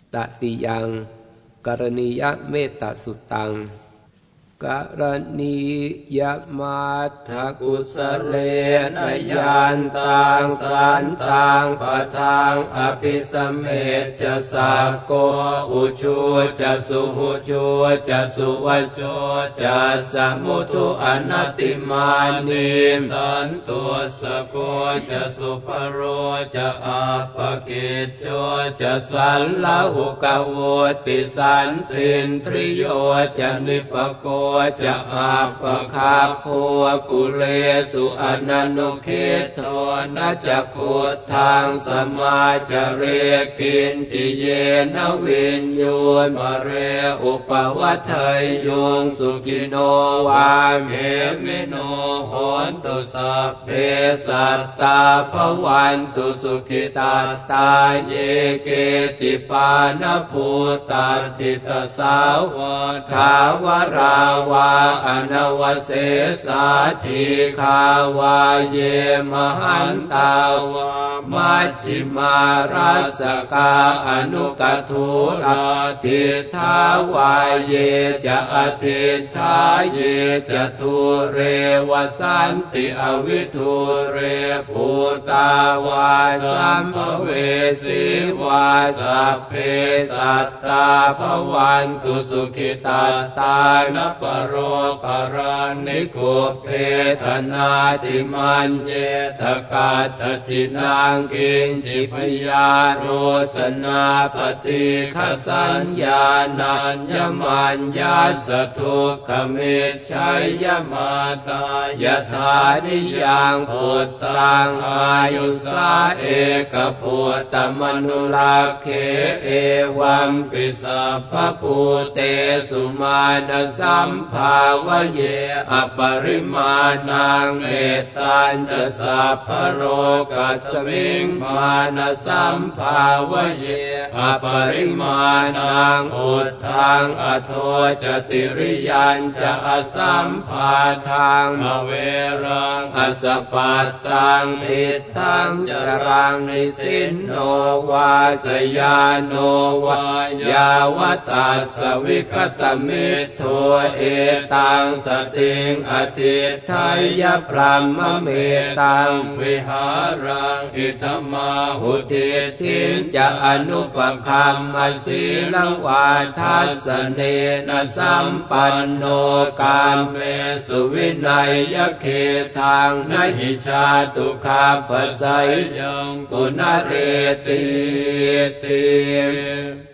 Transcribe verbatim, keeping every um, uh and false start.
ตติยังกรณียเมตตาสุตังกรณียมัตถกุสเลนยานตังสันตังปะทังอภิสเมจะสักโกอุชูจะสุหุชูจะสุวัจโจจะสมุทุอนัตติมานิสันตุสโกจะสุภโรจะอัปปกิจโจจะสัลลหุกโวติสันตินทริโยจะนิปโกจะอาปะคาโพกุเลสุอนันตุคิโทนะจักขุทางสมาจเรกินจิเยนวิญโยนมะเรอุปวัฏไทยโยงสุขิโนวาเมมิโนโหนตุสัพเพสัตตาภวันตุสุขิตาตาเยเกจิปานภูตัตถิตสาวทาวราวาอนวเสสาธิคาวาเยมหันตาวามัชฌิมารัสกาอนุกทุราทิทาวาเยจะอทิทาเยจะทุเรวสันติอวิทุเรภูตาวาสัมภเวสีวาสัพเพสัตตาภวันตุสุขิตาตานปโรปรานิโกเพทนาติมันเยทกาตถินางกินจิพยาโรสนาปฏิฆสัญญานัญญมัญญาสทุกขมิจฉัยยมาตายถานิยังพุตตังอายุสาเอกพุตตมนุราเคเอวัมปิสัพพภูเตสุมาณสัมภาวเยอปริมาณังเมตตัญจะสัพพโรกัสมิงมานะสัมภาวเยอปริมาณังอุทธังอโทจติริยัญจะอสัมภาทังอเวรังอสปัตตังทิฏฐังจรังนิสินโนวาสยานโนวายาวตัสสวิคตมิตโทเอตังสติงอธิไทยพรหมเมตังวิหารังอิธมาหุติทินจะอนุปคัมมสีลวาทัสเนนะสัมปันโนกามเมสุวินัยยเขทังนหิชาตุคาภไสยังกุณเรติติ